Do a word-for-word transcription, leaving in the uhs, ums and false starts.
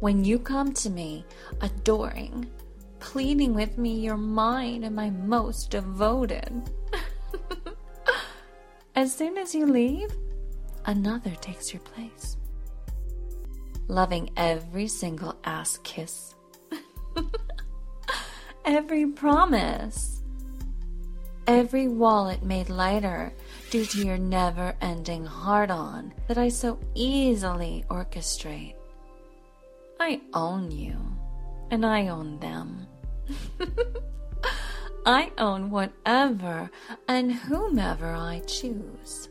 When you come to me, adoring, pleading with me you're mine and my most devoted. As soon as you leave, another takes your place, loving every single ass kiss, every promise, every wallet made lighter due to your never-ending hard-on that I so easily orchestrate. I own you, and I own them. I own whatever and whomever I choose.